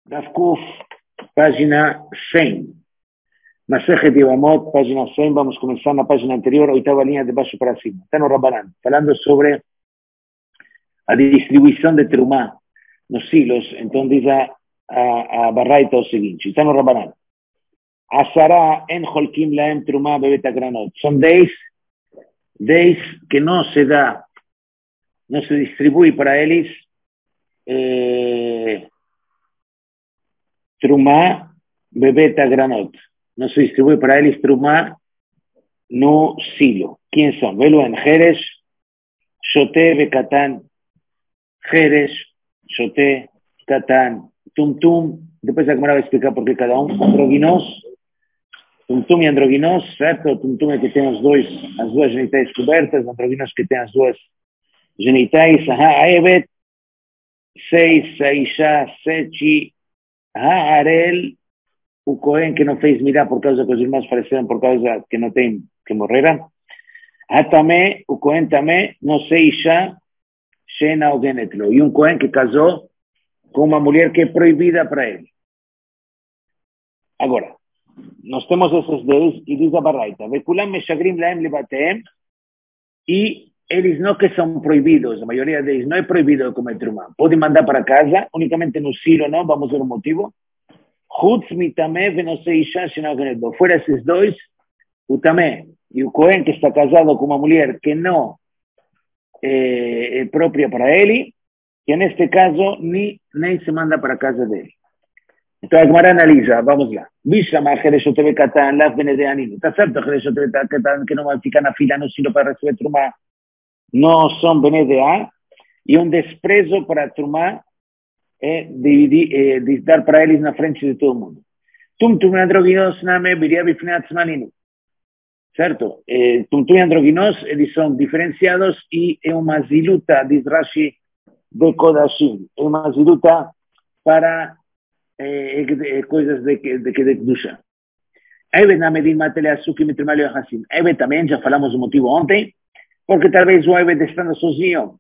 Daf Kuf, página 100. Masejet Yevamot, página 100. Vamos começar na página anterior, oitava linha de baixo para cima. Está no Rabbanan, falando sobre a distribuição de Terumá nos silos. Então diz a Baraita o seguinte, está no Rabbanan. Asara en holkim laem Terumá bebet agranot. São 10 que não se dá, não se distribui para eles Trumá bebet agranot. Não se distribui para eles Trumá no silo. Quem são? Veluen, Jerez, Shoté, Bekatan, Jerez, Shoté, Katan, Tumtum. Depois a Gemara vai explicar por que cada um. Androginos, Tumtum e Androginos, certo? Tumtum é que tem as duas genitais cobertas, Androginos que tem as duas genitais. Ha'ebet, 6, Saisha, 7, Ha'arel, o Cohen que não fez mirar por causa que os irmãos faleceram por causa que não tem, que morreram. Hatamé, o Cohen também, não sei Isha, Shena ou Genetlo. E um Cohen que casou com uma mulher que é proibida para ele. Agora, nós temos esses 10 e diz a Baraita, Vekulam meshagrim laem libatem, e eles não que são proibidos, a maioria deles não é proibido comer trumá. Pode mandar para casa, unicamente no silo não, vamos ver o motivo. Chutz mitamé venosei isha shena genetlo. Fora esses dois, o tamé e o Cohen que está casado com uma mulher que não é própria para ele, que neste caso nem se manda para a casa dele. Então a Gemara analisa, vamos lá. Bishama Jereshoteve Katan, Laf Benedeanim. Está certo, Jereshoteve Katan, que não vai ficar na fila no silo para receber trumá. Não são Benedea, e um desprezo para a trumá é de dar para eles na frente de todo mundo. Tumtum androginos name viria bifneat maninu. Certo? Tumtum e androginos, eles são diferenciados e é uma ziluta, diz Rashi, de Kodashim. É uma ziluta para coisas de Kedusha. Eve namedim matele asuki mitrimalio hasim. Eve também, já falamos o motivo ontem, porque talvez o Eve estando sozinho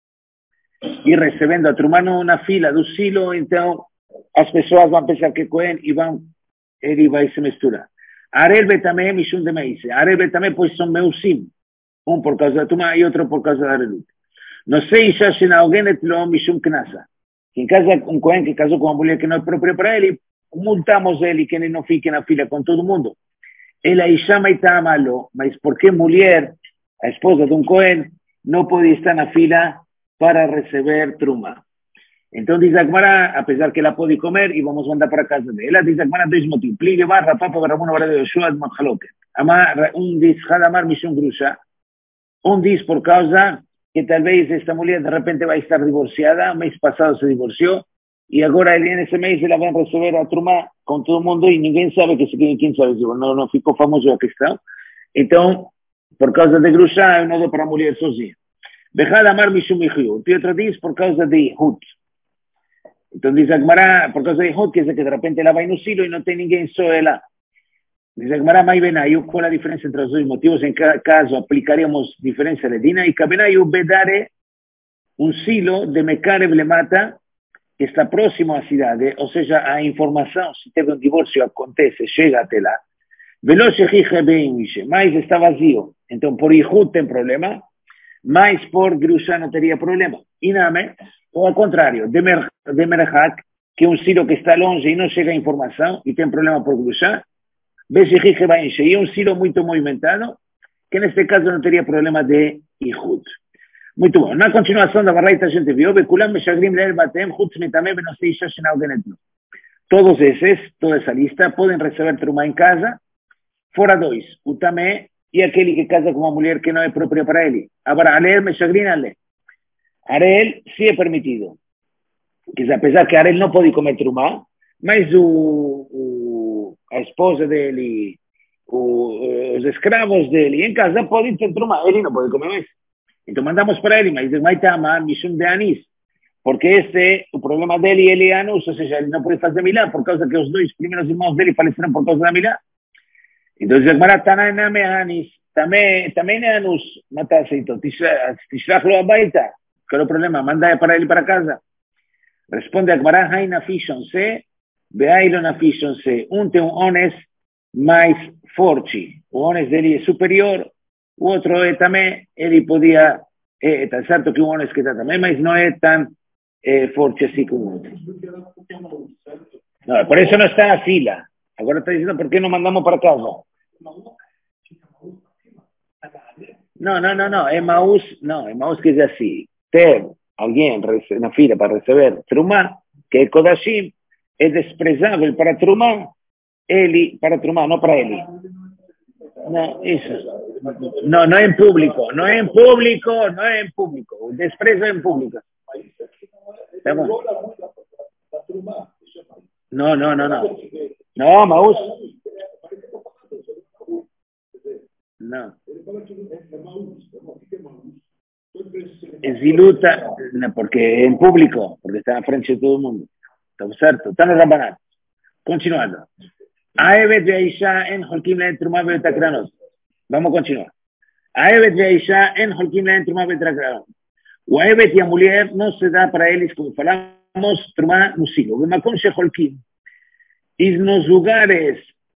e recebendo a trumá na fila do silo, então as pessoas vão pensar que Cohen e ele vai se misturar. Arel também mishum de meise. Arel também pois são meusim, um por causa da trumá e outro por causa da reluta. Não sei se acha alguém etlo mishum knasa. Quem casa um Cohen que casou com uma mulher que não é própria para ele, multamos ele que ele não fique na fila com todo mundo. Ele aí chama e está malo, mas porque mulher, a esposa de um Cohen, não pode estar na fila para receber trumá. Então diz a Gemara, apesar que ela pode comer, e vamos mandar para a casa dela, diz a Gemara dois motivos. Pligue barra, papa, barramuno, barra de Yoshua, Manjaloket. Diz Hadamar, Mishum Grusha. Diz por causa que talvez esta mulher de repente vai estar divorciada, mês passado se divorciou, e agora nesse mês ela vai receber a trumá com todo mundo, e ninguém sabe que quem sabe, não ficou famoso a questão. Então, por causa de Grusha, eu não dou para a mulher sozinha. Bechad amar mishum ichiu. O outro diz por causa de Ihud. Então diz a Gemara, por causa de Ihud, quer dizer que de repente ela vai no silo e não tem ninguém, só ela. Diz a Gemara, mas benayu, qual a diferença entre os dois motivos? Em cada caso, aplicaríamos diferença de Dina, e cabenayu bedare um silo de Mekarev Lemata, que está próximo à cidade, ou seja, a informação, se teve um divórcio, acontece, chega até lá. Veloce riche bem, mas está vazio. Então, por Ihud tem problema, mas por Grusha não teria problema. Iname, ou ao contrário, de Merhak, que é um silo que está longe e não chega a informação, e tem problema por Grusha, e é um silo muito movimentado, que neste caso não teria problema de Ihud. Muito bom. Na continuação da Baraita a gente viu, todos esses, toda essa lista, podem receber trumá em casa, fora dois, o tamé e aquele que casa com uma mulher que não é própria para ele. Agora, Arel, Meshagrin, Arel, sim é permitido. Que apesar que Arel não pode comer trumá, mas a esposa dele, os escravos dele, em casa podem ter trumá, ele não pode comer mais. Então mandamos para ele, mas vai tomar mishum de anis, porque o problema dele, ele é anus, ou seja, ele não pode fazer milá, por causa que os dois primeiros irmãos dele faleceram por causa da milá. Então, diz a Gemara, Tananame Anis, também é anus, mata-se, então, tishrachlo abaita, qual é o problema? Manda para ele para casa. Responde a Gemara, Haina Fishon, se Beailon afficionse, tem ones mais forte, o ones dele é superior, o outro é também, ele podia, tá certo que o ones que está também, mas não é tão forte assim como o outro. No, por eso no está en la fila. Ahora está diciendo por qué no mandamos para casa. No, Emaús que es así. Ter alguien en la fila para recibir Trumá, que es Kodashim, es desprezable para Trumá, para Trumá, no para Eli. No, eso. No en público, no en público. Desprecio en público. ¿Estamos? No. No, Maús. No. Ziluta, porque en público, porque está en frente de todo el mundo. ¿Está cierto? Están los rabanat. Continuando. Aevet veisha en holkim la trumá betakranot. Vamos a continuar. Aevet veisha en holkim la trumá betakranot. O Aevet y a mulher no se da para eles, como falamos, trumá no sigo. Bemacon she holkim. Y nos lugares.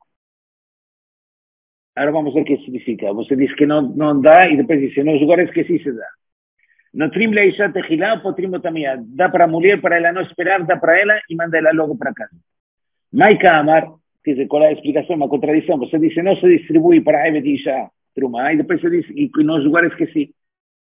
Ahora vamos a ver qué significa. Você dice que no da y después dice, no, los lugares que sí se da. No trim la isha tejilá o potrim tamía. Da para mulher, para ela no esperar, da para ela y manda ela luego para casa. Maika Amar, que dice, ¿cuál es la explicación? Una contradicción. Você dice, no se distribuye para Evet y Isha trumá, y después se dice, y en los lugares que sí.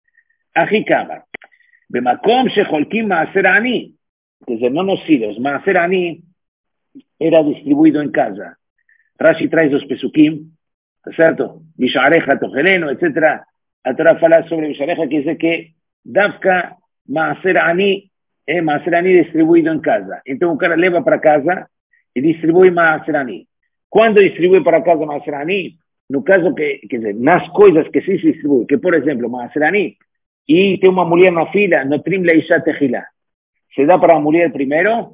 Ají Kamar. Bemakom shecholkim maaser ani. Que dice, no nos silos. Maaser ani era distribuido en casa. Rashi trae dos pesukim, ¿cierto? Bishareja, Tojeleno, etc. A Torah fala sobre Bishareja que dice que Dafka maaser ani distribuido en casa. Entonces un cara leva para casa y distribui maaser ani. ¿Cuándo distribui para casa maaser ani? No caso que dice, nas cosas que sí se distribuye, que por ejemplo, maaser ani, y tiene una mujer en la fila, no trim la isha tejila. Se da para la mujer primero,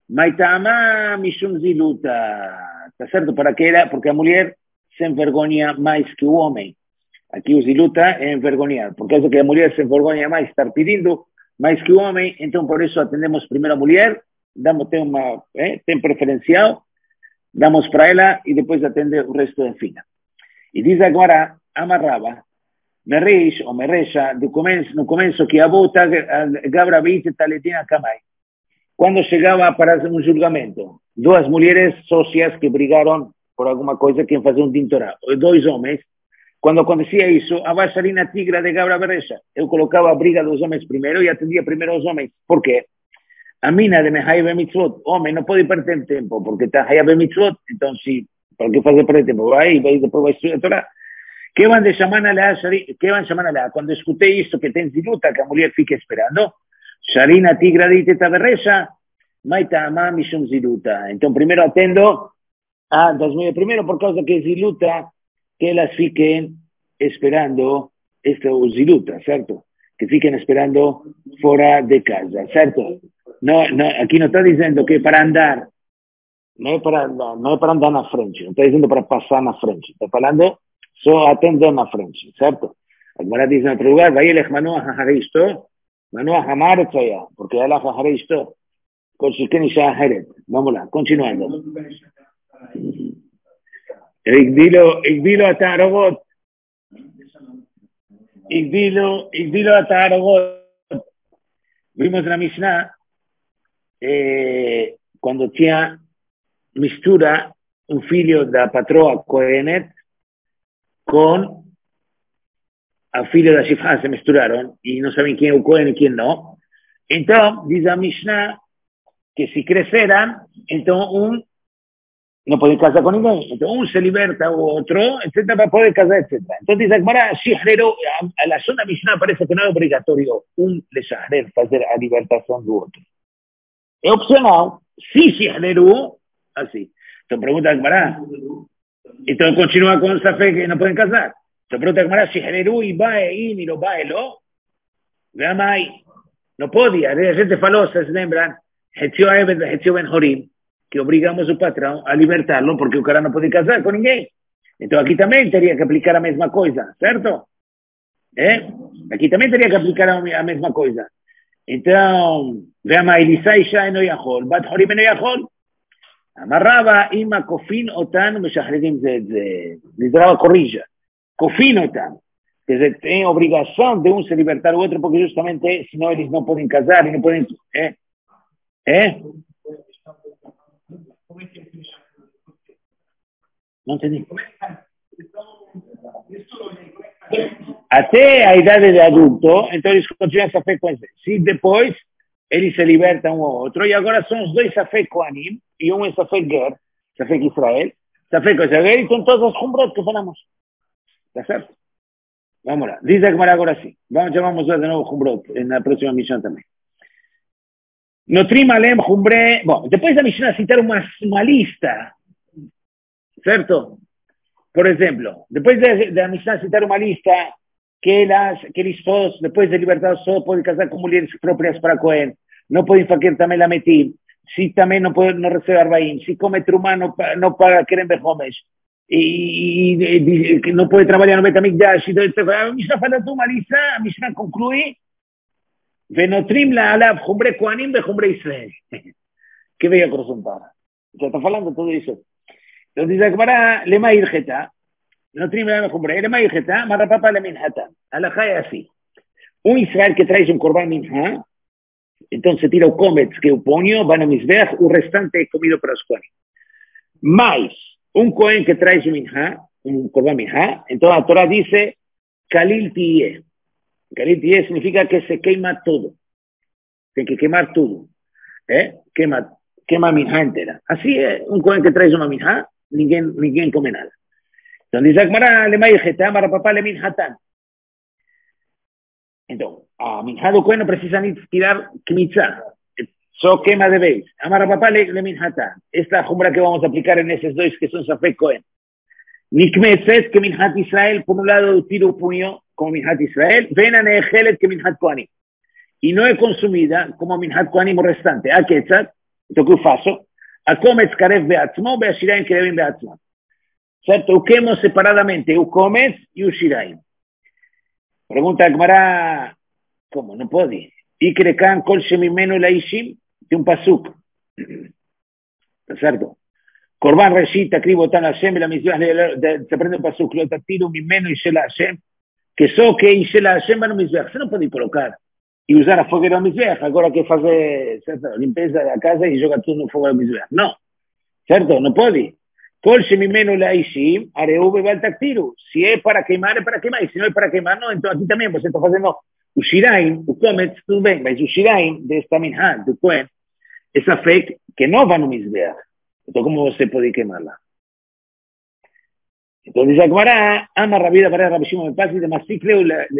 maitama mishum ziluta. ¿Está cierto? ¿Para qué era? Porque la mujer se envergonha más que el hombre. Aquí o ziluta es envergonhar. Porque eso que la mujer se envergonha más, estar pidiendo más que el hombre, entonces por eso atendemos primero a la mujer, damos tem preferencial, damos para ella y después atende el resto de fila. Y dice ahora, amarraba, Mereish o Meresha, no comienzo que abota Gabra Vite Taletina Kamai. Cuando llegaba para hacer un julgamento, dos mujeres socias que brigaron por alguna cosa que hacer un tintorado, dos hombres, cuando acontecia eso, a Basarina Tigra de Gabra Meresha, eu colocaba a briga dos hombres primero y atendía primero a los hombres. ¿Por qué? A mina de Mehaibe Mitzvot, hombre, no puede perder tiempo, porque está Hayab Mitzvot, entonces, ¿para qué hace perder tiempo? Va y después va a estudiar Torah. ¿Qué van de llamar a la? Cuando escuché esto que ten ziluta, que la mujer fique esperando, Sharina Tigra de Taberresha, Maita Ama Mishum Ziluta. Entonces, primero atendo a las mujeres, primero por causa que ziluta, que las fiquen esperando esto ziluta, ¿cierto? Que fiquen esperando fuera de casa, ¿cierto? No, aquí no está diciendo que para andar, no es para andar na frente, no está diciendo para pasar na frente, está hablando só atender na frente, ¿cierto? A Gemara dice en otro lugar, Vayelech Manoah Haharisto, Manoah Hamaret Zaya, porque Allah Haharisto, con su Kenisha Heret. Vamos lá, continuando. Igdilo Atarogot, Igdilo Atarogot. Vimos en la Mishnah, cuando tinha mistura un figlio da patroa Kohenet con a filho da Shifra, se misturaron y no saben quién es Cohen y quién no. Entonces, dice a Mishnah que si creceran, entonces no puede casar con ninguém. Entonces, un se liberta u otro, etcétera, para poder casar, etcétera. Entonces, dice Agmará, Shihrero, a la zona Mishnah parece que no es obligatorio un lesahrer hacer a libertación del otro. Es opcional. Si Shihrero, así. Entonces, pregunta Agmará. Entonces, continúa con esa fe que no pueden casar. Entonces, pregunta Agmará, Shihrero y Bae, y lo Baelo. Vean ahí. No podía. De gente falosa, se lembran. Hetio Ebed, Hetio Ben Horim, que obligamos a su patrón a libertarlo porque el cara no puede casar con ninguém. Entonces aquí también tendría que aplicar la misma cosa, ¿cierto? Aquí también tendría que aplicar la misma cosa. Entonces, veamos, Elisai Shai no yahol, Bat Horim no yahol. Amarraba ima kofin otan meshahredim ze. Lidraba corrilla. Kofin otan. Que se tiene obligación de un se libertar u otro porque justamente si no ellos no pueden casar y no pueden... ¿Eh? No entendí. Até a idade de adulto, então eles continuam essa fé com ele. Se depois eles se libertam um ou outro, e agora são os dois Safek Kohanim, e um é Safek Ger, Safek Israel, Safek Ger, e estão todas as Humbrot que falamos. Está certo? Vamos lá. Diz a Gemara agora sim. Já vamos ver de novo Humbrot, na próxima missão também. Notrim Alem Humbre... Bom, depois da Mishnah citar uma lista, certo? Por exemplo, depois da Mishnah citar uma lista que eles todos, depois de libertados, só podem casar com mulheres próprias para Cohen, não podem fazer também lametim, se também não recebe arbaim, se come trumá, não paga querem behomesh, e não pode trabalhar no Betamikdash, a Mishnah fala de uma lista, a Mishnah conclui, venotrim la alav, humbre Kohanim, humbre Israel. Que veio acrescentar. Já está falando tudo isso. Então diz a Gemara, lema irgeta, notrim la alav, humbre, lema irgeta, marrapapa le minhata. Alajá é assim. Israel que traz korban minha, então se tira o comets que o ponho, vai no misbech, o restante é comido para os Kohanim. Mais, Cohen que traz minha, korban minha, então a Torá diz, kalil tiye. Kalil tiye significa que se queima todo. Tem que queimar tudo. Queima minha inteira. Assim é, Cohen que traz uma minha, ninguém come nada. Então diz a Gemara, lema irgeta, marrapapa le minhatan. Então, a minha do Cohen não precisa nem tirar kmitzah, só queima de vez. Amara papá le minhatan. Esta jumbra que vamos a aplicar en esos dois que son Safek Cohen. Nikmetzet que minhat Israel, por un lado tiro o puño como minhat Israel, ven a neejelet que minhat Kohanim. Y no es consumida como minhat Kohanim restante. A ketzat, esto que faço, a cometz karev beatzmo, beashiraim kerevim beatzmo. Certo? O quemo separadamente, o cometz y o shiraim. Pregunta a Gemara, ¿cómo? No puede. Ikre kan kol shemimenu laishim, de un pasuk. ¿Está certo? Korban reshit, akribo tan Hashem, la misión se aprende un pasuk, lo tatiru mimenu y shela Hashem, que so que y shela Hashem van a misbeach. Se no puede colocar y usar a fogueira a misbeach, agora que fazer limpeza da casa y joga tudo no fogo a misbeach. No. Certo? No puede. Kol shemimenu laishim, areu bebal taktiru. Si es para quemar, es para quemar. Y si no es para quemar, no. Entonces aquí también, pues está haciendo o shiraim, o comet, tudo bem. Mas o shiraim de esta minha, do Cohen, esa fake que no va no misbeach. Entonces, ¿cómo se puede quemarla? Entonces, Akbará, ama rabida para Rabbi Shimon ben Pazi, de Masikleu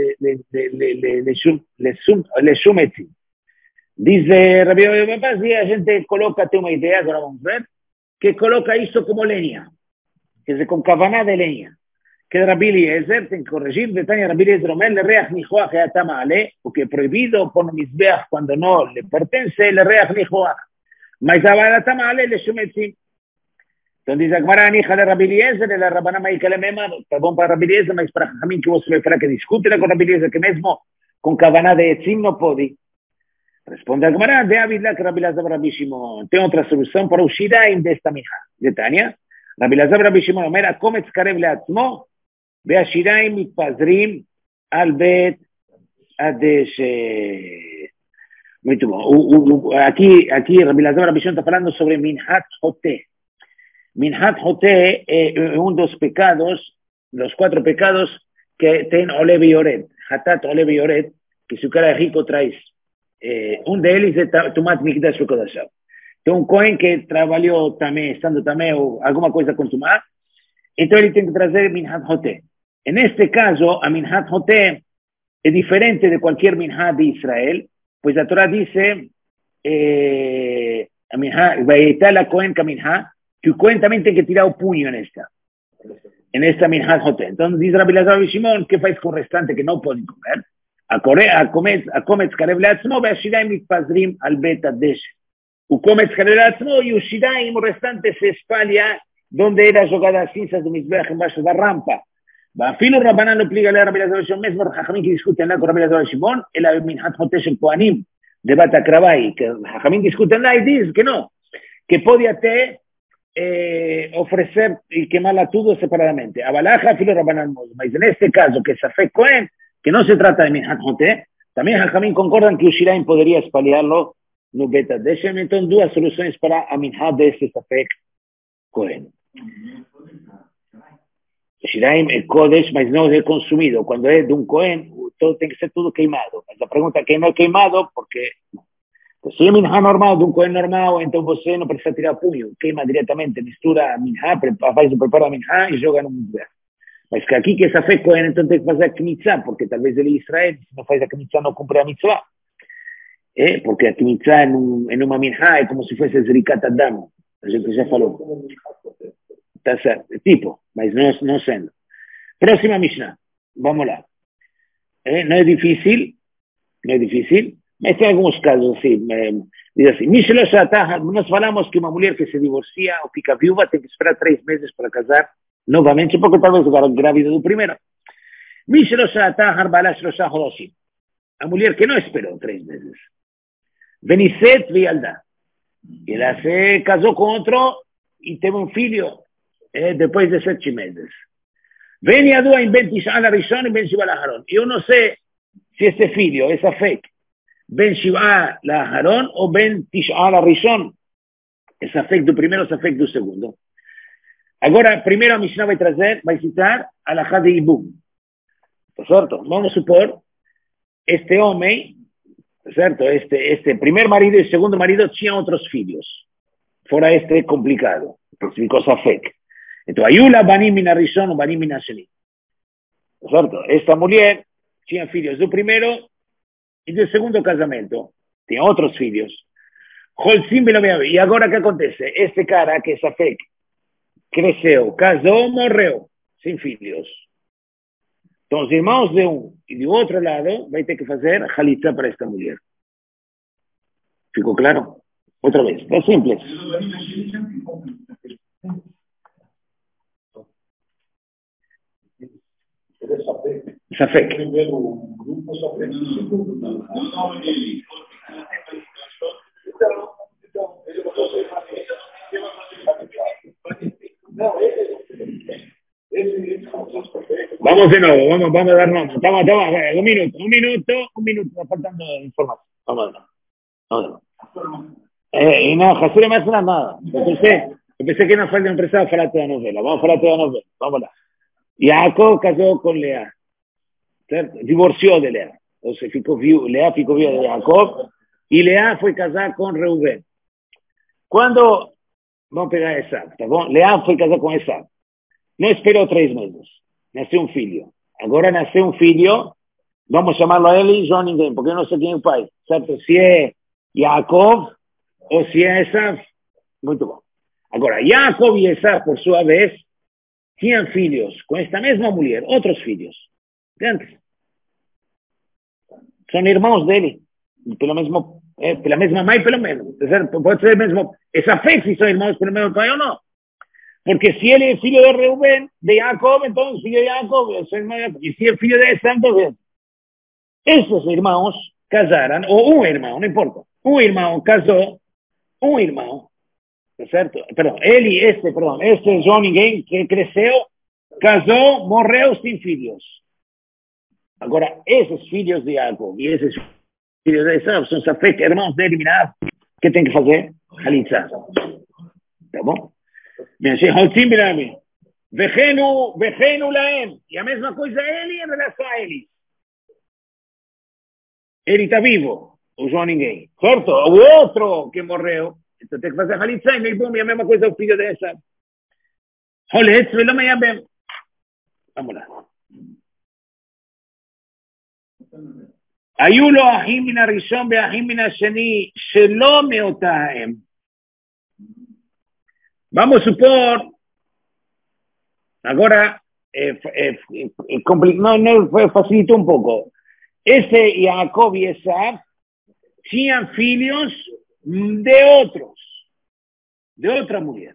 le shumetzi. Dice Rabbi Shimon ben Pazi, a gente coloca, tem uma ideia, agora vamos ver, que coloca isso como leña, que se con kavaná de leña. Que Rabbi Eliezer, tem que corregir, de Tania Rabbi Eliezer, Omer, le reach nijoach e atamale, o que é proibido por misbeach quando no le pertence, le reach nijoach. Mas a atamale le shumetzi. Então diz a Gemara, hija de Rabbi Eliezer, e la Rabbaná Maíka le Memar, está bom para Rabbi Eliezer, mas para Jamim que você vai falar que discute com Rabbi Eliezer, que mesmo com kavaná de etzim não pode. Responde a Gemara, de Avidla que Rabbi Elazar Rabbi Shimon. Tem outra solução para o shiraim desta minha. De Tânia, Rabbi Elazar Rabbi Shimon, Omer, akometz karev leatzmo, והשיריים מתפזרים על בית הדשא. Muito bom. Aqui Rabbi Elazar Rabbi Shimon está falando sobre Minhat Joté. Minhat Joté es uno de los pecados, los 4 pecados que tienen Olev y Ored. Hatat, Olev y Ored, que su cara de rico traes. Un de ellos es Tumat Mikdash Kodashah. Tem Cohen que trabajó también, estando también, o alguna cosa con Tumat, entonces él tiene que traer Minhat Joté. En este caso, a Minhat Joté es diferente de cualquier Minhat de Israel, pues la Torah dice, Vayetá la Cohen Kaminha, que el Cohen también tiene que tirar un puño en esta Minhat Joté. Entonces dice Rabbi Elazar Rabbi Shimon, ¿qué faz con el restante que no pueden comer? A cometz karev leatzmo, ve'ashiraim mitpazrim al bet hadesh. O cometz karev leatzmo y o shiraim, o restante se espalha donde era jogada as cinzas do Mizbeach embaixo da rampa. ואפילו רבנן לא פליגה לרבי אלעזר בן שמעון, מסבר חכמים que discuten con Rabbi Elazar ben Shimon, אלא מנחת חוטא של כהנים, de Bat Akrabai, que חכמים discuten y dicen que no, que puede até ofrecer y quemarla todo separadamente. Abalaja, filo Rabanan Moshe. Pero en este caso, que Safek Cohen, que no se trata de Minhat Joté, también Jajamín concordan que Ushiraim podría espaliarlo no beta Deshem. Entonces, dos soluciones para a Minhat de este Safek Cohen. Ushiraim es Kodesh, mas no es consumido. Cuando es de un Cohen, todo tiene que ser todo queimado. La pregunta que no es queimado, porque si es minhá normal, de un cohen normal, então você não precisa tirar punho, queima diretamente, mistura a minhá, faz o preparo a minhá e joga no lugar. Mas que aqui que essa fé cohen, então tem que fazer a kmitzá, porque talvez ele em Israel, se não faz a kmitzá, não cumpre a mitzvah. Porque a kmitzá em uma minhá é como se fosse zrikat adam, a gente já falou. Tá certo, tipo, mas não sendo. Próxima Mishnah, vamos lá. Não é difícil, mas tem alguns casos assim, diz assim, nós falamos que uma mulher que se divorcia ou fica viúva tem que esperar 3 meses para casar novamente, porque talvez grávida do primeiro. A mulher que não esperou 3 meses. Veniset vialda. Ela se casou com outro e teve um filho depois de 7 meses. Vem a duas em Ben Tish'an Arishon e Ben Shiva Laharon. Eu não sei se esse filho, essa fake, Ben Shiv'a Laharon ou Ben Tish'a Larishon. Esse afeto do primeiro, esse afeto do segundo. Agora, primeiro a Mishnah vai citar a Lahá de Ibum. Certo? Vamos supor, este homem, certo? Este primeiro marido e segundo marido tinham outros filhos. Fora este complicado, porque ficou afeto. Então, Ayula Banim Min Arishon ou Banim Min Asheni. Certo? Esta mulher tinha filhos do primeiro e do segundo casamento. Tinha outros filhos. E agora o que acontece? Este cara, que é Safek, cresceu, casou, morreu, sem filhos. Então, os irmãos de um e do outro lado vai ter que fazer halitzá para esta mulher. Ficou claro? Outra vez. É simples. Safek. Vamos de nuevo, vamos a dar nombre. Estamos, un minuto, está faltando información. Vamos de nuevo. Y no, Jasur me hace nada. Pensé que no fue de empresa a falar toda la novela. Vamos a falar toda la novela. Vamos lá. Jacob casó con Lea. ¿Cierto? Divorció de Lea. O sea, Lea ficó viuda de Jacob y Lea fue casada con Reuben. Cuando, vamos a pegar esa, ¿tá bom? Lea fue casada con esa. No esperó 3 meses. Nació un filho. Agora nasceu um filho, vamos chamarlo a ele João Ninguém, porque eu não sei quem é o pai. Certo? Se é Jacob ou se é Esav. Muito bom. Agora, Jacob e Esav, por sua vez, tinham filhos com esta mesma mulher, outros filhos. Antes. São irmãos dele. Pela mesma mãe, pelo menos. Pode ser mesmo. Essa fez se são irmãos pelo mesmo pai ou não. Porque si él es filho de Reuben, de Jacob, entonces filho de Jacob, y si es filho de Esaú, entonces esos hermanos casaron, o un hermano, no importa, un hermano casó, un hermano, ¿cierto? Este João Ninguém, que creció, casó, morreu sin filhos. Ahora, esos filhos de Jacob y esos filhos de Esaú son hermanos de eliminar, ¿qué tienen que hacer? Halitzá. ¿Está bom? הולכים בלעמים, וכנו להם, e a mesma coisa ele em relação a eles. Ele está vivo, o João Ninguém, certo? O outro que morreu, então tem que fazer halitzá, e a mesma coisa o filho dessa. Holetz ולא מייבם. vamos lá. היו לו אחים מן הראשון ואחים מן השני שלא מאותה האם. Vamos a supor, agora facilitó un poco. Ese Jacob y Esaú tinham filhos de otra mujer.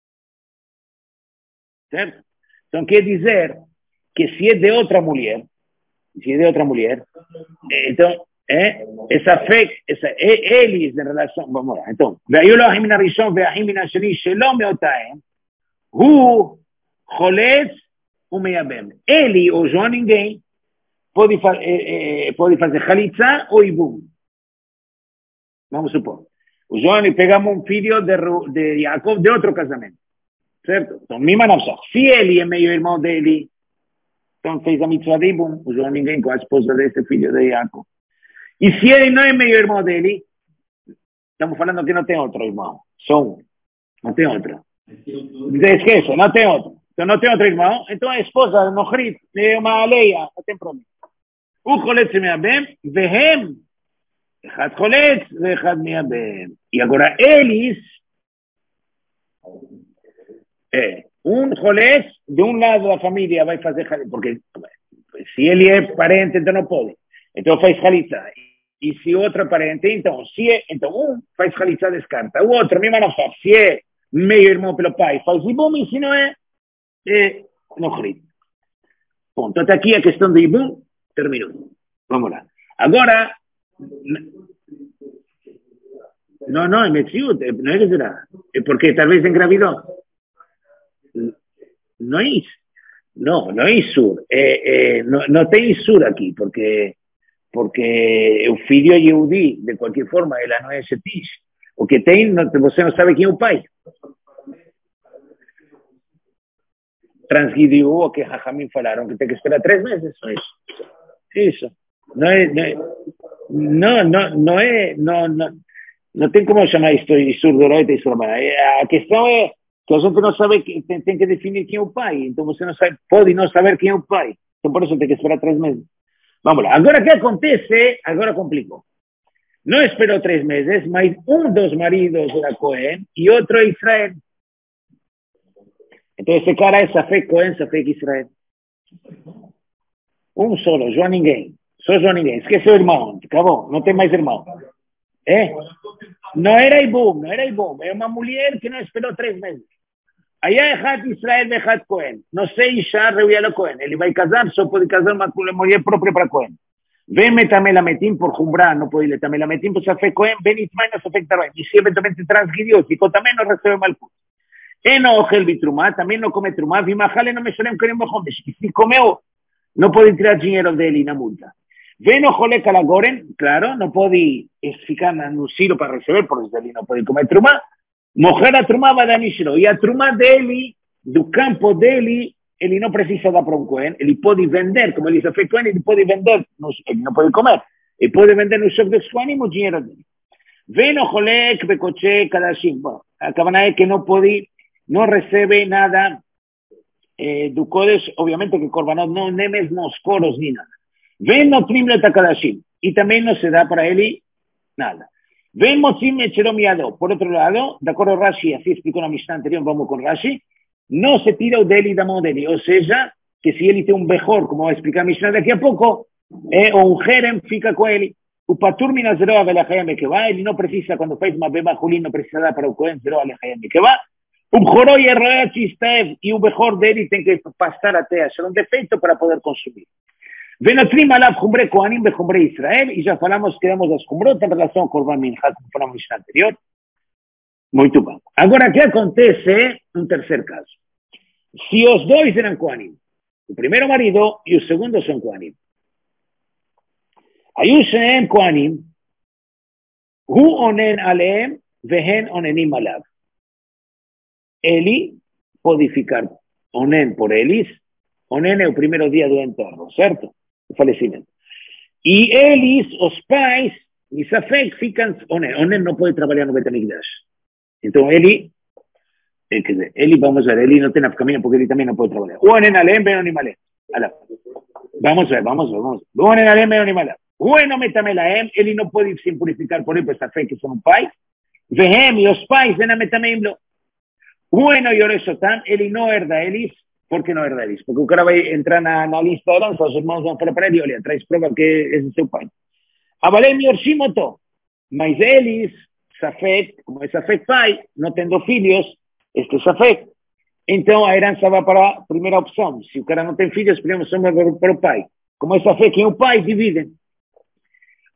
¿Certo? Entonces quiere decir que si es de otra mujer, entonces essa fé, eles em relação, vamos lá, então, והיו לו אחים מן הראשון ואחים מן השני שלא מאותיהם, הוא חולץ ומייבם. Ele, ou João, ninguém, pode fazer chalitza ou ibum. Vamos supor. O João, pegamos um filho de Jacob de outro casamento. Certo? Então, mima nafshach. Se ele é meio irmão dele, então fez a mitzvah de ibum. O João, ninguém, com a esposa desse filho de Jacob. E se ele não é meio irmão dele, estamos falando que não tem outro irmão. Só um. Não tem outro. Esqueça, não tem outro. Então não tem outro irmão, então a esposa nochrit, é uma aleia, não tem problema. O choletz meabem, vehem, echad choletz, veechad meabem. E agora eles, um choletz, de um lado da família vai fazer chalitza, porque se ele é parente, então não pode. Então faz chalitza. E se outro é parente, então, então um faz chalitza, descarta. O outro, mesmo não faz. Se é meio irmão pelo pai, faz ibum, e se não é, nochrit. Ponto. Até aqui a questão do ibum terminou. Vamos lá. Agora, não, é metziut, não é que será. É porque talvez engravidou. Não é isso. Não é isur. Não tem isur aqui, porque o filho é Yehudi, de qualquer forma, ela não é setish. O que tem, você não sabe quem é o pai. Transgrediu o que Jajamim falaram, que tem que esperar 3 meses. Só isso. Isso. Não tem como chamar isto isur doroita e isur rabana. A questão é que a gente não sabe, tem que definir quem é o pai. Então você não sabe, pode não saber quem é o pai. Então por isso tem que esperar 3 meses. Vamos lá. Agora o que acontece? Agora complicou. Não esperou 3 meses, mas um dos maridos era Cohen e outro é Israel. Então esse cara é Safek Cohen, Safek Israel. Um solo, João ninguém. Só João ninguém. Esqueceu o irmão. Acabou. Não tem mais irmão. Não era ibum. É uma mulher que não esperou 3 meses. Aí é Echat Israel e Echat Cohen. Não sei Isha Reuiel Cohen. Ele vai casar, só pode casar uma mulher própria para Cohen. Vem metamelametim por Jumbra, não pode metamelametim por Safek Cohen, Ben Itmai não Safek Tarbaim. E se eventualmente transgrediu, ficou também não recebe malcus. Eno Ochel Bitrumá, também não come Trumá, Vimachale não mexerem Kerem Bechomesh. E se comeu, não pode tirar dinheiro dele na multa. Vem o Jole Calagoren, claro, não pode ficar no silo para receber, porque ele não pode comer Trumá. Mojer a Trumá vai dar Nishro. E a Trumá dele, do campo dele, ele não precisa dar para um Cohen, ele pode vender, como ele Safek Cohen, ele pode vender, ele não pode comer, ele pode vender no shop dos Cohenim o dinheiro dele. Vem o Jole Bekoche Kadashim. A cabana é que não pode, não recebe nada do Kodesh, obviamente que Korbanot não, nem mesmo os coros, nem nada. Vem no Trimlet Kadashim, e também não se dá para ele nada. Vem Motzim Echeromiado. Por outro lado, de acordo com Rashi, assim explicou na Mishnah anterior, vamos com Rashi, não se tira o dele da mão dele. Ou seja, que se ele tem um bechor, como vai explicar a Mishnah daqui a pouco, ou um jerem, fica com ele. O patur minazero avelachayam bekevá, ele não precisa, quando faz uma beba julin, não precisa dar para o Cohen, zero avelachayam bekevá. O bechoró e erroechistev, e o bechor dele tem que passar até a ser um defeito para poder consumir. Venotrim alav chumbre Kohanim bechumbre Israel, e já falamos que damos as chumbrot em relação ao Korban Mincha, como falamos no Mishnah anterior. Muito bom. Agora, o que acontece? Um terceiro caso. Se os dois eram Kohanim, o primeiro marido e o segundo são Kohanim. Aí os Shenem Kohanim, hu onen aleem, vehen onenim alav. Ele pode ficar onen por eles. Onen é o primeiro dia do enterro, certo? O falecimento. E eles, os pais, Misafek, ficam onen. Onen não pode trabalhar no Bet HaMikdash. Então ele, quer dizer, ele, vamos ver, ele não tem a caminho porque ele também não pode trabalhar. O onen alem, ben onim alem. Vamos ver. O onen alem, ben onim alem. O enom etamelaem, ele não pode se purificar por ele, por essa fé que são pais. Vehem, e os pais, enam etameimlo. O eno yoresotam, ele não herda eles. Por que não herda eles? Porque o cara vai entrar na lista de lança, os irmãos vão falar para ele, olha, traz prova que esse é seu pai. Avalem yorshimoto. Mas eles, Safek, como é Safek pai, não tendo filhos, este é Safek. Então a herança vai para a primeira opção. Se o cara não tem filhos, podemos só para o pai. Como é Safek e o pai, dividem.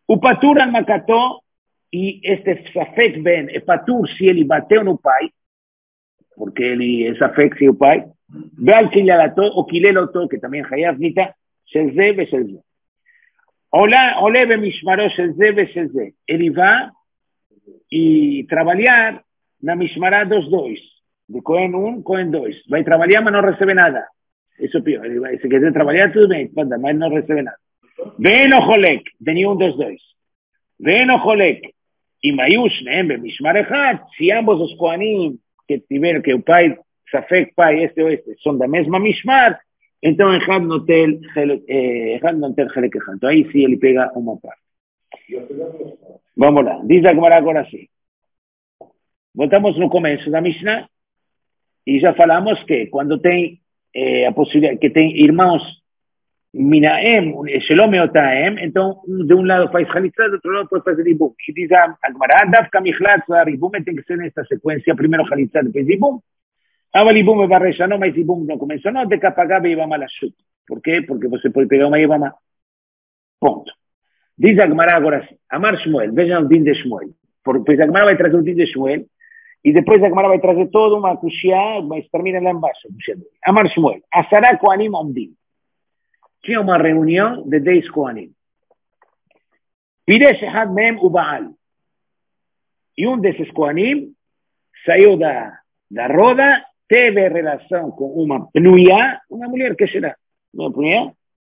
Upatur al Makató, e este Safek Ben, é Patur se ele bateu no pai, porque ele é Safek se o pai, Beal Kilalató, ou Kilelotó, que também é Hayav Nita, Shelze ve Shelze. Olé be Mishmaró Shelze ve Shelze. Ele vai e trabalhar na Mishmará dos dois. De Cohen 1, Cohen 2. Vai trabalhar, mas não recebe nada. Isso é pior. Ele vai, se quiser trabalhar, tudo bem, mas não recebe nada. Vem o Holek, de nenhum dos dois. Vem o Holek. E Mayush, né, Mishmar Echad, se ambos os Kohanim que tiveram, que o pai, Safek, pai, este ou este, são da mesma Mishmar, então Echad não tem Helek Echad. Então aí sim ele pega uma parte. Vamos lá. Diz a Gemara agora sim. Voltamos no começo da Mishnah e já falamos que quando tem a possibilidade, que tem irmãos Minaem, Shelom Meotaem, então de um lado faz Halitzá, do outro lado pode fazer Ibum. E diz a Gemara, Dafka Michlat, Ibum tem que ser nesta sequência, primeiro Halitzá, depois Ibum. Aval Ibum é Barrecha, não, mas Ibum não começou, não, de Kapagá e Ibama Lashut. Por quê? Porque você pode pegar uma Ibama. Ponto. Diz a Gemara agora assim, Amar Shmuel, vejam o din de Shmuel. Depois a Gemara vai trazer o din de Shmuel, e depois a Gemara vai trazer toda uma Kushia, mas termina lá embaixo. Amar Shmuel, Asará Koanim Omdim. Tinha uma reunião de 10 Koanim. Piresh Ehad Mem o Baal. E desses Koanim saiu da roda, teve relação com uma Pnuia, uma mulher que será, uma Pnuia,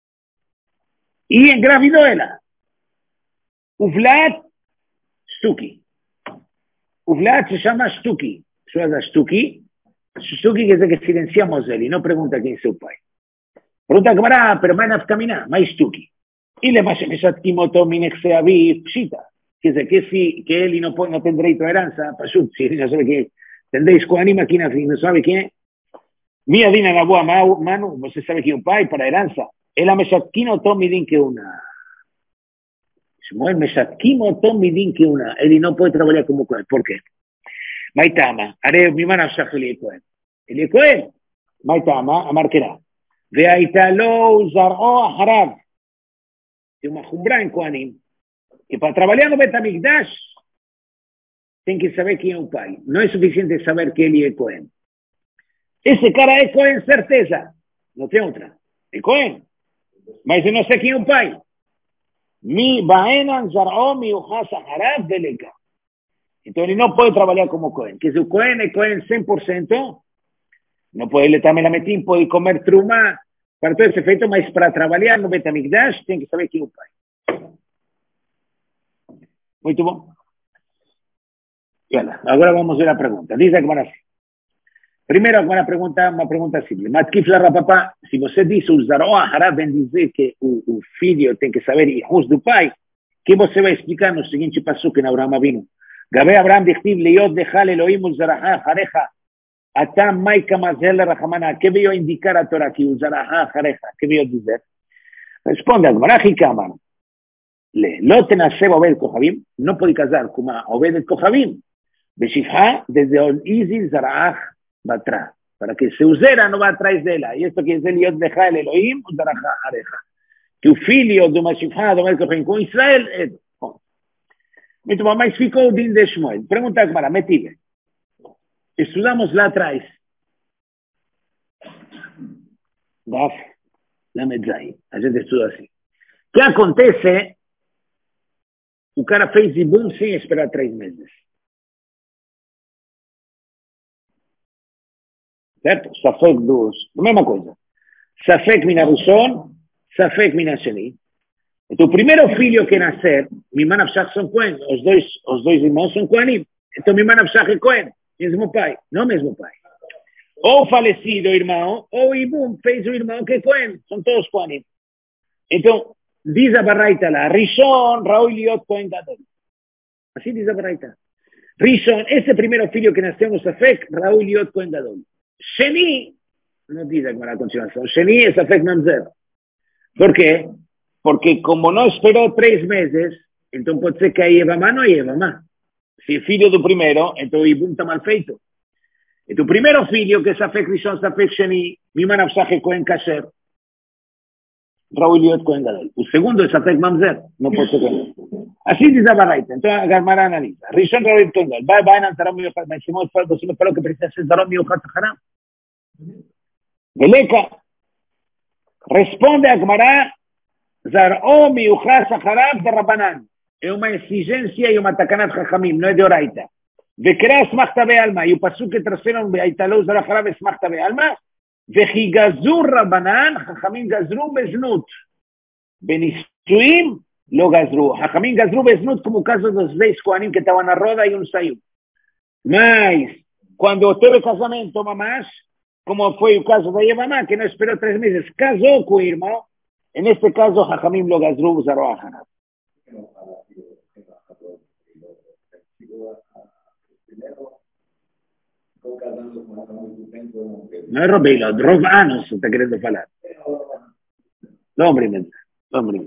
e engravidou ela. O Vlad Stuki. O Vlad se chama Stuki. Suada Stuki. Stuki quer dizer que silenciamos ele, não pergunta quem é seu pai. Pergunta a Gemara, pero mais na caminhar, mais Stuki. Ele mais mesatkim oto minexeavi pshita. Quer dizer que ele não tem direito à herança, pashut, se ele não sabe quem é. Tendeis Kohanim aqui na frente, não sabe quem é? Minha dina na boa mano, você sabe quem é o pai para a herança? Ela mesatkim oto midin que una. Shmuel mesatkim oto midin que una. Ele não pode trabalhar como Kohen. Por quê? Maitama, haré mi mano shach ele é Kohen. Ele é Kohen. Maitama, amarquerá. והייתה לו זרעו אחריו. tem uma chumbra em Kohanim, que para trabalhar no Betamigdash tem que saber quem é o pai. Não é suficiente saber que ele é Kohen. Esse cara é Kohen, certeza. Não tem outra. É Kohen. Mas eu não sei quem é o pai. Mi baenan zar'o mi uchas aharav delega. Então ele não pode trabalhar como Kohen. Que se o Kohen é Kohen 100%, não pode, ele também lametim, pode comer truma para todo esse efeito, mas para trabalhar no Betamigdash tem que saber quem é o pai. Muito bom. E olha, agora vamos ver a pergunta. Diz a Gemara assim. Primeiro, uma pergunta simples. Matkif la rapapá, se você diz o Zaró Hará vem dizer que o filho tem que saber hijos do pai, que você vai explicar no seguinte passo que na Abraham Avinu. Gabé Abraham dichtiv leyot dechal Elohim uzaraha harecha. Ata maika mazel rachamana. Que veio indicar a Torá que uzaraha harecha? Que veio dizer? Responde a Gemara Hikaman. Lo tenaseb Obed Kohavim. No pode casar com uma Obed Kohavim. Beshifha desde on Izil Zarah Batra. Para que se usera não vá atrás dela. E isso quer dizer Yod Decha el Elohim uzaraha harecha. Que o filho de uma Shifha de Obed Kohavim com Israel é... Muito bom, mas ficou o din de Shmuel. Pergunta a Gemara, metive. Estudamos lá atrás. Daf, Lametzai. A gente estuda assim. O que acontece? O cara fez Zibum sem esperar 3 meses. Certo? Safek dos... A mesma coisa. Safek mina Rishon, Safek mina Sheni. Então, o primeiro filho que nascer, Miman Avshach são Cohen. Os dois irmãos são Kohanim. Então, Miman Avshach é Cohen. Mesmo pai. Não mesmo pai. Ou falecido o irmão, ou Ibum fez o irmão que é Cohen. São todos Kohanim. Então, diz a Baraita lá, Rishon, Raul Liot Cohen Gadol. Assim diz a Baraita. Rishon, esse primeiro filho que nasceu no Safek, Raul Liot Cohen Gadol. Sheni, não diz a continuação, Sheni é Safek Mamzer. Por quê? Porque como não esperou 3 meses, então pode ser que aí Evamá não é Evamá. Se é filho do primeiro, então o Ibum está mal feito. Então o primeiro filho, que é Safek Rishon, Safek Sheni, Miman Avshach é Cohen Kasher. Raúl Liot Cohen Gadol. El segundo es Atek Mamzer, no puede ser Cohen Gadol. Así dice Baraita. Entonces, Garmara analiza. Rishon Raúl Cohen Gadol. Va a entrar mi hoja. Me decimos, lo que precisa hacer Zarón mi hoja Taharam. Beleka. Responde a Gmará. Zaró mi hoja Taharam de Rabanán. Es una exigencia y una takanat Jajamim, no es de Oraita. וקרא אסמכתא בעלמא, יהיו פסוק כתרסנו והייתלו זר אחריו אסמכתא בעלמא, וכי גזור רבנן, חכמים גזרו בזנות. בנישואים לא גזרו. חכמים גזרו בזנות como caso dos 10 coanim que estaban a roda y un sayu. Mas, cuando teve casamento, mamás, como fue el caso de Yevamá, que no esperó 3 meses, casó con Irma, en este caso, Jajamim lo gazru zaro ajanab. No es Robeilo, Rob Anos está queriendo hablar. Hombre, hombre.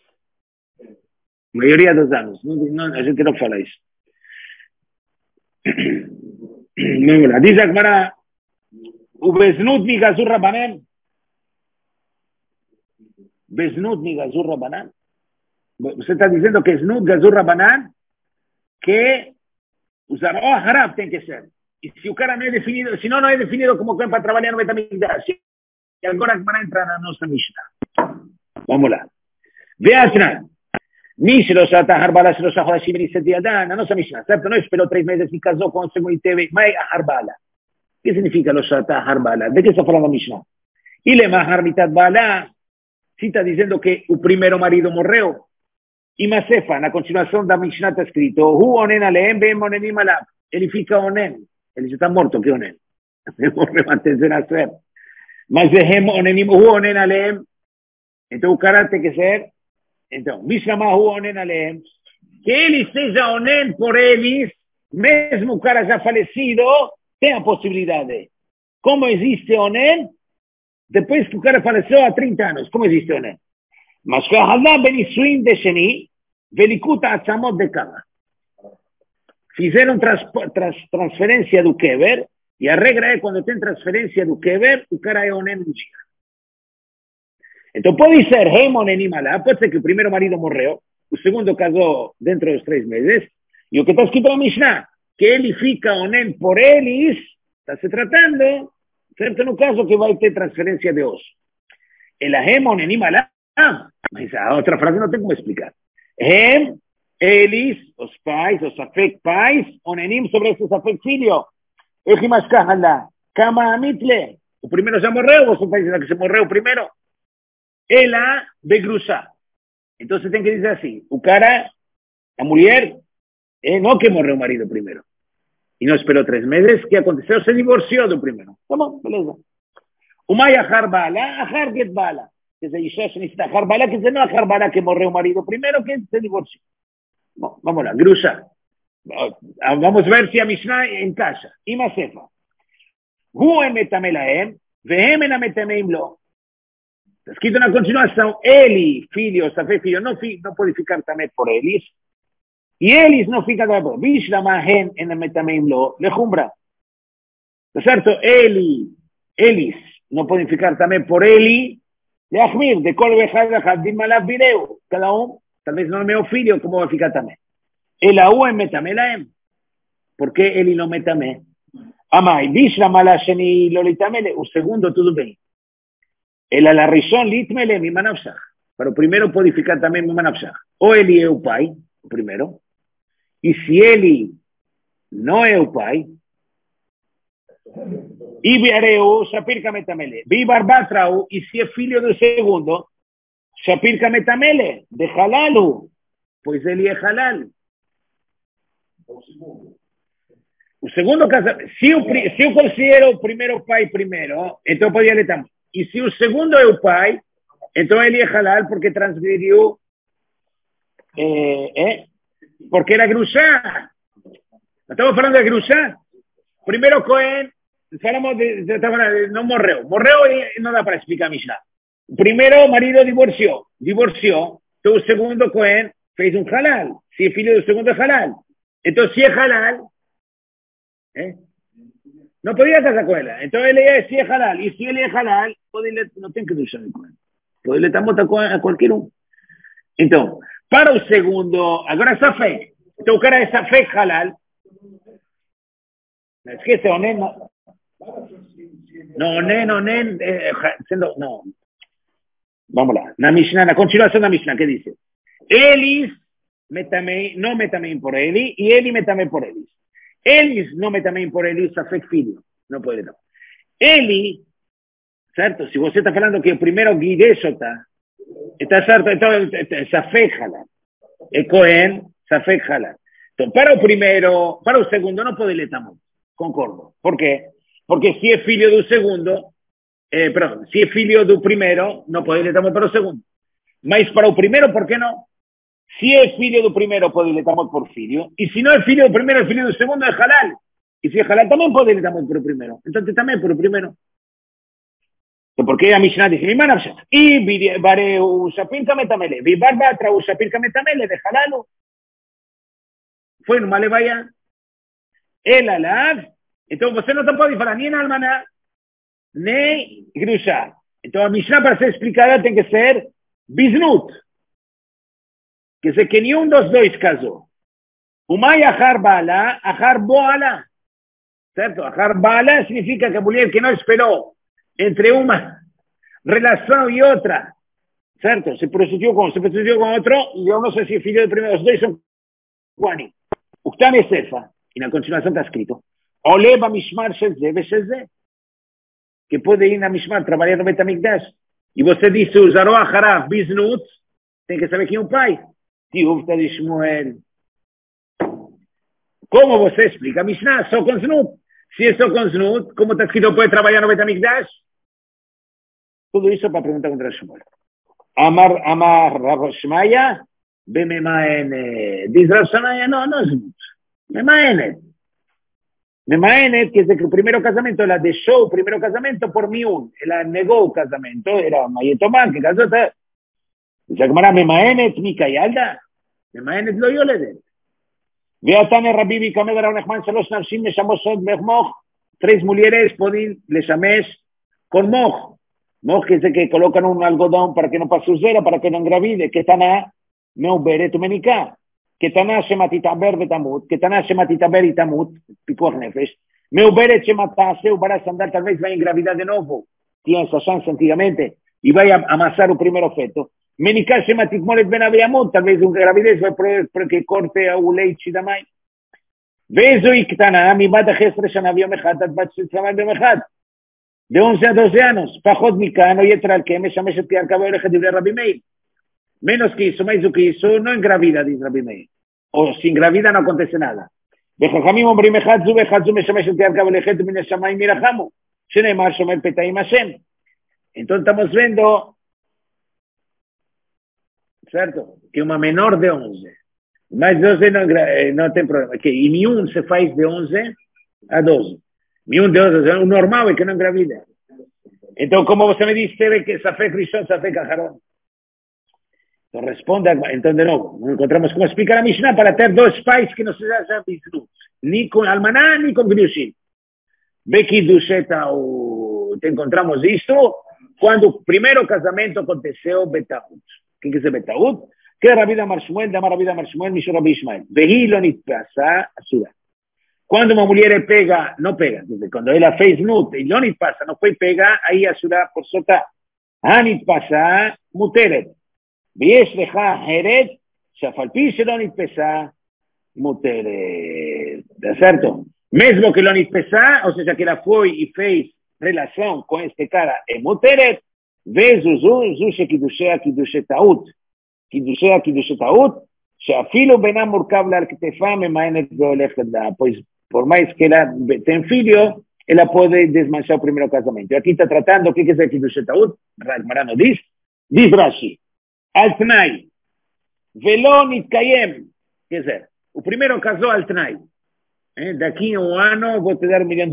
Mayoría de 2 anos. No, a gente não fala isso. Diz a Gemara, o Beznut mi gazur Rabanan. Beznut mi gazur Rabanan. Você está dizendo que Znut gazur Rabanan, que usar o harab tem que ser. Y si o cara no es definido, si no, no es definido como que para trabajar no Betamigdash. Y ahora para entrar a nuestra Mishnah. Vamos lá. Ve atrás. מי שלא שעתה הרבלה 3 חודשים ונישאת בידן, הנוס המשנה, certo? No esperó 3 meses y casó con según y teve, מה harbala? ¿Qué significa lo שעתה harbala? ¿De qué está hablando Mishnah? Y le mahar mitad bala, si está diciendo que el primero marido morreu. Y Masefa, en la continuación de Mishnah está escrito, hu onen aleem, ben onenim alab. Él fica onen. Él está muerto, ¿qué onen? Morre antes de nacer. Mas dejem onenim, hu onen aleem. Entonces, el cara tiene que ser, entonces, Mishnah hu onen aleem. Que él seja onen por eles, mesmo o cara ya falecido, tenga posibilidades. ¿Cómo existe onen? Después que o cara falleció a 30 años, ¿cómo existe onen? Mas שהחז"ל בנישואין דשני, וליקוט העצמות דקמה. Fizeram transferência do Kever, e a regra é quando tem transferência do Kever, o cara é onen um dia. Então pode ser onenim alá, pode ser que o primeiro marido morreu, o segundo casou dentro dos 3 meses, e o que está escrito na Mishnah, que ele fica onen por eles, está se tratando, certo no caso que vai ter transferência de osso. El onenim alá, mas a outra frase não tem como explicar. Eles, os pais, os afek pais, onenim sobre esses afek filho. Eu que mais lá. Kama amitle. O primeiro já morreu, você está dizendo que se morreu o primeiro? Ela begrusá. Então você tem que dizer assim, o cara, a mulher, não que morreu o marido primeiro. E não esperou 3 meses, que aconteceu? Se divorciou do primeiro. Tá bom, beleza. O mai achar bala, achar get bala. Que se Isha se necesita Harbala, que se no Harbala que morreu o marido primero, que se divorció. Bueno, vamos lá, Grusha. Vamos ver si a Mishnah encaixa. Ima Sefa. Hu emetame laem, vehem enametamem lo. Está escrito na continuação, ele, filho, sabe filho, não pode ficar também por eles, e eles não ficam também por eles. Bishlama hen enametamem lo, lejumbra. Está certo? Eles não podem ficar também por ele, de Ahmir, de Kol Bejada, Hadim Malab Vireu, cada tal vez no es meu filho, ¿cómo va a ficar también? El AU en metame laem. ¿Por qué él no metame? Amai, Bishra Malasheni Lolitamele, un segundo todo bien. El alarrizón litmele mi manapsach. Pero primero puede ficar también mi manapsach. O Eli Eupai, primero. Y si Eli no Eupai, y Viareu, Shapirka Metamele. Vi Barbatrau, y si es filho del segundo, Shapirka Metamele, de Halalu. Pues él es Halal. O segundo caso, si yo considero o primeiro pai primeiro, então podía ler também. E se o segundo é o pai, então ele é halal porque transgrediu, porque era Grusha. Estamos falando de Grusha. Primeiro Cohen, falamos não morreu. Morreu e não dá para explicar a Mishnah. O primeiro marido divorciou. Então o segundo Cohen fez um halal. Se é filho do segundo é halal. Então se é halal, no podía casar con él. Entonces él es si es halal. Y si él es halal, no tiene que duchar con él. pode letamot a qualquer um. Então, para o segundo, agora Safek. Então o cara é Safek halal. Esquece, Onen. Não, Onen, não. Vamos lá. Na Mishnah, na continuação da Mishnah, que diz? Eles não metamem por ele, e ele metamem por eles. Eles não metamem por ele, Safek filho. Não pode não. Ele, certo? Se você está falando que o primeiro Guideshota, está certo? Então, Safek halal. É Cohen, Safek halal. Então, para o segundo, não pode letamot. Concordo. Por quê? Porque se é filho do segundo, perdão, se é filho do primeiro, não pode letamot para o segundo. Mas para o primeiro, por que não? Se é filho do primeiro, pode letamot por filho. E se não é filho do primeiro, é filho do segundo, é halal. E se é halal, também pode letamot por o primeiro. Então, também por o primeiro. Então, porque a Mishnah dice, y bare usapin kametamele, vi barba tra usapin kametamele, de halalo. Foi numa levaia. El alav. Então, você não pode falar nem almaná, nem grusha. Então, a Mishnah, para ser explicada, tem que ser biznut. Quer dizer, que nenhum dos dois casou. Umay achar bala, achar boala. Certo? Achar bala significa que a mulher que não esperou entre uma relação e outra, certo? Se prostituiu com outro, e eu não sei se é filho do primeiro, os dois são Kuanim. O que está na Sefa, e na continuação está escrito, Oleba Mishmar Shezé, Veshezé, que pode ir na Mishmar trabalhar no Betamikdash. E você disse, o Zaró Acharav Biznut, tem que saber quem é o pai. Tiuvta de Shmuel. Como você explica? Mishnah, só com Znut. Se é só com Znut, como está escrito, pode trabalhar no Betamikdash? Tudo isso para perguntar contra Shmuel. Amar Rav Shmaya, Bememaenet. Diz Rav Shmaya, não Znut. Memaenet. Memaenet, quer dizer que o primeiro casamento, ela deixou o primeiro casamento por miun. Ela negou o casamento. Era Mayetomá, que casou. Dice Gemara, Memaenet, Mika Yalda. Memaenet lo yoledet. Veatane Rabbi Bikamed Rav Nachman, Shalosh Nafshim, Meshamosot, Mechmoch. 3 mulheres podem leshamesh con moch. Moch quer dizer que colocan un algodão para que não passe useira, para que não engravide. Ketana, meuberet umenika. Ketana shematitaber betamut. Ketana shematitaber itamut. Pikuach nefesh. Meuberet shematase, o bara andar, talvez vai engravidar de novo. Tinha essa chance antigamente. E vai amassar o primeiro feto. Menikah shematikmolet ben aviamut. Talvez uma gravidez vai porque corte o leite da mãe. Vezo iktana, mibad achesre shana viom echad, ad bat shetzamai biom echad. De 11 a 12 anos. Pachot mikano yetra al que meshameshet que acaba de dizer Rabbi Meir. Menos que isso, mais do que isso, não engravida, diz Rabbi Meir. Ou se engravida, não acontece nada. וחכמים אומרים אחד זו ואחד זו משמש את יד קו הלכת מן השמיים מרחמו, שנאמר שומר פתאים השם. Então estamos vendo, certo? Que uma menor de 11, mais 12 não tem problema. Que em miún se faz de 11 a 12. Miún de 11, o normal é que não engravida. Então, como você me disse, teve que Safek Rishon, Safek Aharon. Então, responda, então, de novo, nos encontramos como explicar a Mishnah para ter 2 pais que não se acham bisnut, nem com Almaná, nem com Gryushin. Beki Dusheta, te encontramos isto quando o primeiro casamento aconteceu Betaut. O que quer dizer Betaut? Que era a vida Marshmuel, da vida Marshmuel, Mishor Rabbi Ishmael. Vehi lo nitpasa, asura. Quando uma mulher pega, não pega, quando ela fez nut, e não nitpasa, não foi pega, aí asura por sota. A nitpasa, muteret. ויש לך אחרת, שאף על פי שלא נתפסה, מותרת. certo? Mesmo que não nitpesa, ou seja, que ela foi e fez relação com este cara, é muteret, וזו שקידושיה קידושי טעות. קידושיה קידושי טעות, שאפילו בינה מורכב לה על כתפה, ממיינת והולכת לה. Pois, por mais que ela tem filho, ela pode desmanchar o primeiro casamento. E aqui está tratando o que é ser קידושי טעות, Ragmarano diz Rashi. Al-Tnai, Velo Nitkayem, quer dizer, o primeiro casou Al-Tnai, daqui a um ano vou te dar $1 milhão.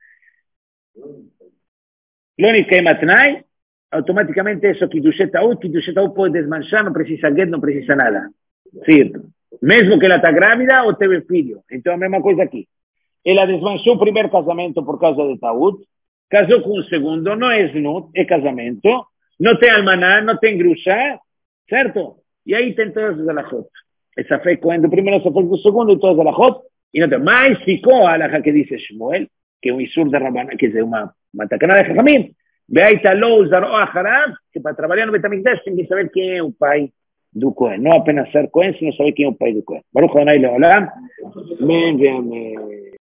Lo Nitkayem Al-Tnai, automaticamente isso, Kiddushei Taut pode desmanchar, não precisa get, não precisa nada, certo? Mesmo que ela está grávida ou teve filho, então a mesma coisa aqui. Ela desmanchou o primeiro casamento por causa de Taut, casou com o segundo, não é Znut, é casamento, não tem almaná, não tem grusha, certo? E aí tem todas as alahot. Essa fé Cohen do primeiro, essa fé do segundo, e todas as alahot. E não tem. Mas ficou a alahá que diz Shmuel, que é um isur de Rabana, que é uma tacana de Chachamim. Beaita lo zaró acharab, que para trabalhar no Betamigdash tem que saber quem é o pai do Cohen. Não apenas ser Cohen, sino saber quem é o pai do Cohen. Baruch Adonai Leolam. Amém, amém.